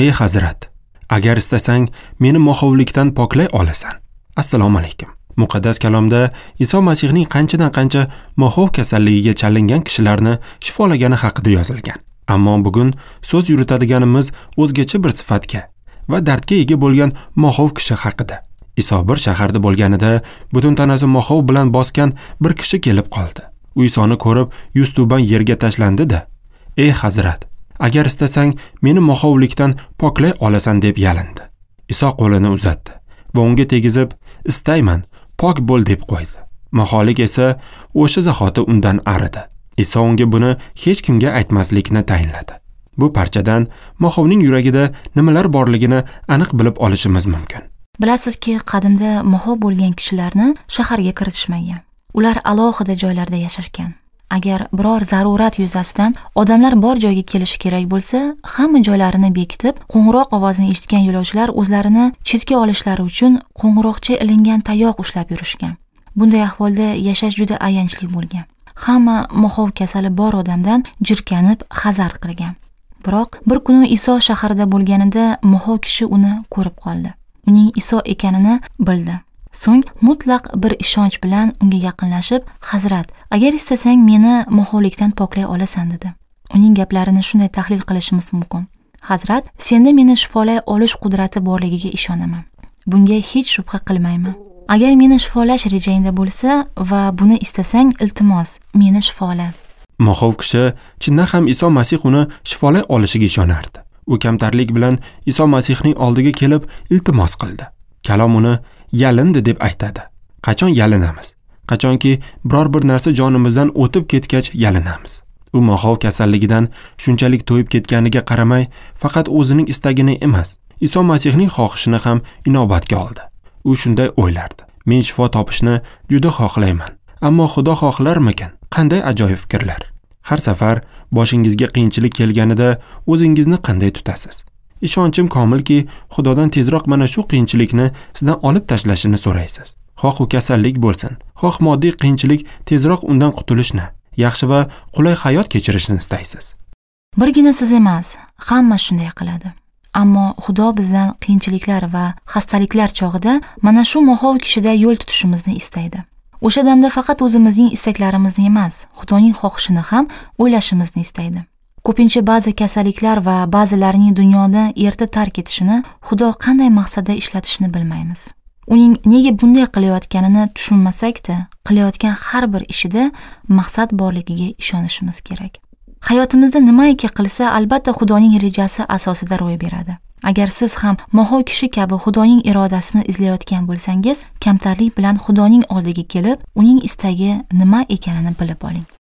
Ey Hazrat, agar istasang meni moxovlikdan poklay olasan. Assalomu alaykum. Muqaddas kalomda Iso Masihning qanchadan-qancha moxov kasalligiga chalingan kishilarni shifolagani haqida yozilgan. Ammo bugun so'z yuritadiganimiz o'zgacha bir sifatga va dardga ega bo'lgan moxov kishi haqida. Iso bir shaharda bo'lganida butun tanasi moxov bilan bosgan bir kishi kelib qoldi. U Isoni ko'rib yuztuban yerga tashlandi-da: "Ey Hazrat, agar istasang meni moxovlikdan poklay olasan" deb yalindi. Iso qo'lini uzatdi va unga tegizib, "Istayman, pok bo'l" deb qo'ydi. Moxolik esa o'sha zahoti undan aridi. Iso unga buni hech kimga aytmaslikni tayinladi. Bu parchadan moxovning yuragida nimalar borligini aniq bilib olishimiz mumkin. Bilasizki, qadimda moxov bo'lgan kishilarni shaharga kiritishmagan. Ular alohida joylarda yashashgan. Agar biror zarurat yuzasidan odamlar bor joyga kelishi kerak bo'lsa, hamma joylarini bekitib, qo'ng'iroq ovozini eshitgan yo'lovchilar o'zlarini chetga olishlari uchun qo'ng'iroqcha ilingan tayoq ushlab yurishgan. Bunday ahvolda yashash juda ayanchli bo'lgan. Hamma moxov kasali bor odamdan jirkanib, hazar qilgan. Biroq bir kuni Iso shaharda bo'lganida moxov kishi uni ko'rib qoldi. Uning Iso ekanini bildi. So'ng mutlaq bir ishonch bilan unga yaqinlashib, "Hazrat, agar istasang meni moxovlikdan poklay olasan" dedi. Uning gaplarini shunday tahlil qilishimiz mumkin. "Hazrat, senda meni shifolay olish qudrati borligiga ishonaman. Bunga hech shubha qilmayman. Agar meni shifolash rejangda bo'lsa va buni istasang, iltimos, meni shifola." Moxov kishi chindan ham Iso Masih uni shifolay olishiga ishonardi. U kamtarlik bilan Iso Masihning oldiga kelib iltimos qildi. Kalom uni yalindi deb aytadi. Qachon yalinamiz? Qachonki biror bir narsa jonimizdan o'tib ketgach yalinamiz. U moxov kasalligidan shunchalik to'yib ketganiga qaramay, faqat o'zining istagini emas, Iso Masihning xohishini ham inobatga oldi. U shunday o'ylardi: "Men shifo topishni juda xohlayman, ammo Xudo xohlarmikan?" Qanday ajoyib fikrlar. Har safar boshingizga qiyinchilik kelganida o'zingizni qanday tutasiz? Ishonchim komilki, Xudodan tezroq mana shu qiyinchilikni sizdan olib tashlashini so'raysiz. Xoh u kasallik bo'lsin, xoh moddiy qiyinchilik, tezroq undan qutulishni, yaxshi va qulay hayot kechirishni istaysiz. Birgina siz emas, hamma shunday qiladi. Ammo Xudo bizdan qiyinchiliklar va xastaliklar chog'ida mana shu moxov kishida yo'l tutishimizni istaydi. O'sha damda faqat o'zimizning istaklarimizni emas, Xudoning xohishini ham o'ylashimizni istaydi. Ko'pincha ba'zi kasalliklar va ba'zilarning dunyoda erta tark etishini Xudo qanday maqsadda ishlatishini bilmaymiz. Uning nega bunday qilayotganini tushunmasak-da, qilayotgan har bir ishida maqsad borligiga ishonishimiz kerak. Hayotimizda nimaiki qilsa, albatta Xudoning rejasi asosida ro'y beradi. Agar siz ham moxov kishi kabi Xudoning irodasini izlayotgan bo'lsangiz, kamtarlik bilan Xudoning oldiga kelib, uning istagi nima ekanini bilib oling.